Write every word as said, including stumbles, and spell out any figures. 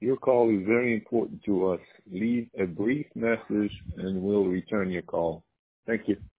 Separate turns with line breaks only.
Your call is very important to us. Leave a brief message and we'll return your call. Thank you.